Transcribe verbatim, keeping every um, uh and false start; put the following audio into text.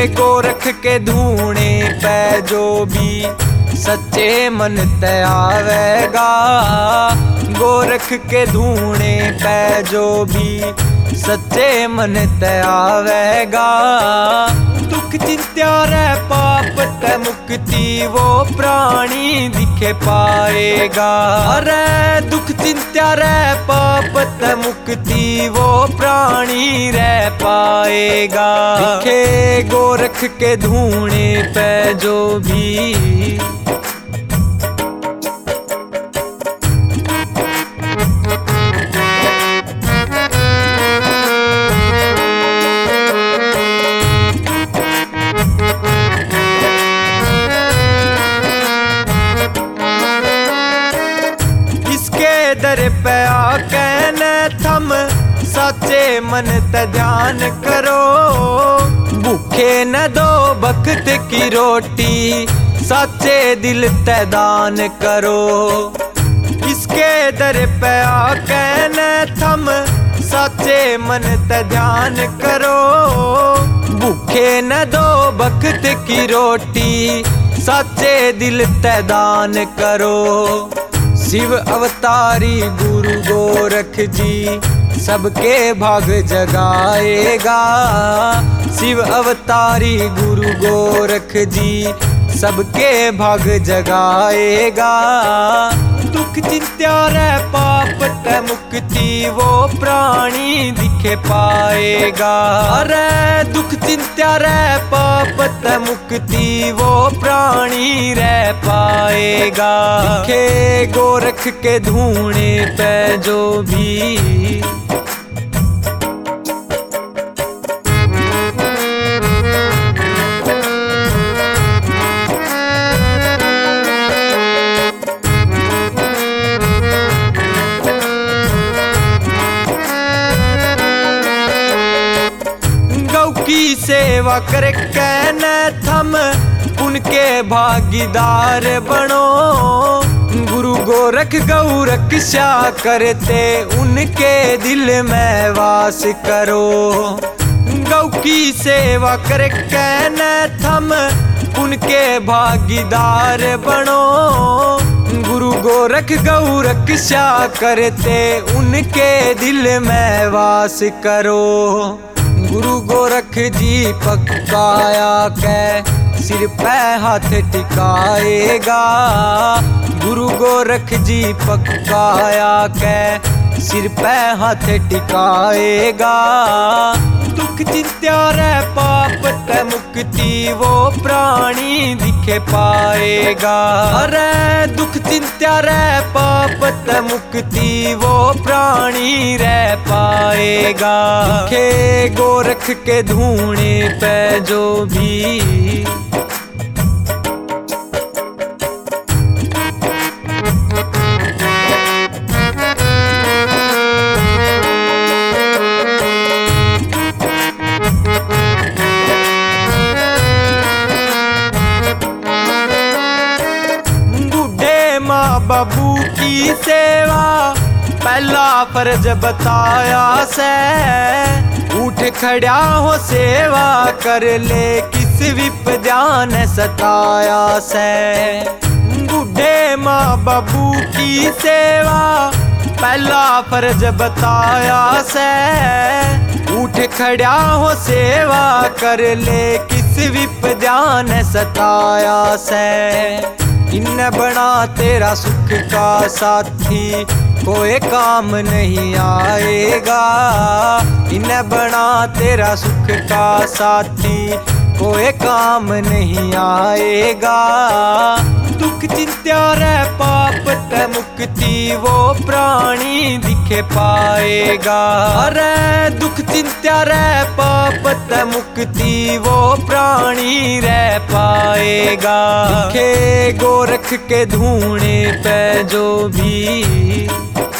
गोरख के धूणे पे जो भी सच्चे मन ते आवेगा, गोरख के धूणे पे जो भी सच्चे मन ते आवेगा। दुख चिंत्या रे पाप ते मुक्ति वो प्राणी दिखे पाएगा। अरे दुख चिंत्या रे पाप ते मुक्ति वो प्राणी रह पाएगा। दिखे गोरख के धूणे पे जो भी दर पे आके न थम सच्चे मन ते ध्यान करो। भूखे न दो बख्त की रोटी सच्चे दिल ते दान करो। इसके दर पे आके न थम सच्चे मन ते ध्यान करो। भूखे न दो बख्त की रोटी सच्चे दिल ते दान करो। शिव अवतारी गुरु गोरख जी सबके भाग जगाएगा। शिव अवतारी गुरु गोरख जी सबके भाग जगाएगा। दुख चिंत्या रे पाप ते मुक्ति वो प्राणी दिखे पाएगा। अरे दुख चिंत्या रे पाप ते मुक्ति वो प्राणी रह पाएगा। दिखे गोरख के धूणे पे जो भी की सेवा कर के न थम उनके भागीदार बनो। गुरु गोरख गौ रक्षा करते उनके दिल में वास करो। गौ की सेवा कर के न थम उनके भागीदार बनो। गुरु गोरख गौ रक्षा करते उनके दिल में वास करो। गुरु गोरख जी पकाया के सिर पे हाथ टिकाएगा। गुरु गोरख जी पकाया के सिर पे हाथ टिकाएगा। दुख चिंत्या रे पाप ते मुक्ति वो प्राणी दिखे पाएगा। अरे दुख चिंत्या रे पाप ते मुक्ति वो प्राणी रह पाएगा। दिखे गोरख के धूणे पे जो भी बाबू की सेवा पहला फर्ज बताया से। उठ खड़ा हो सेवा कर ले किस विपदा ने सताया से। बूढ़े माँ बाबू की सेवा पहला फर्ज बताया से। उठ खड़ा हो सेवा कर ले किस विपदा ने सताया से। इन्हें बना तेरा सुख का साथी कोई काम नहीं आएगा। इन्हें बना तेरा सुख का साथी कोई काम नहीं आएगा। दुख चिंत्या रे पाप ते मुक्ति वो प्राणी दिखे पाएगा। अरे दुख चिंत्या रे पाप ते मुक्ति वो प्राणी रह पाएगा। दिखे गोरख के धूणे पे जो भी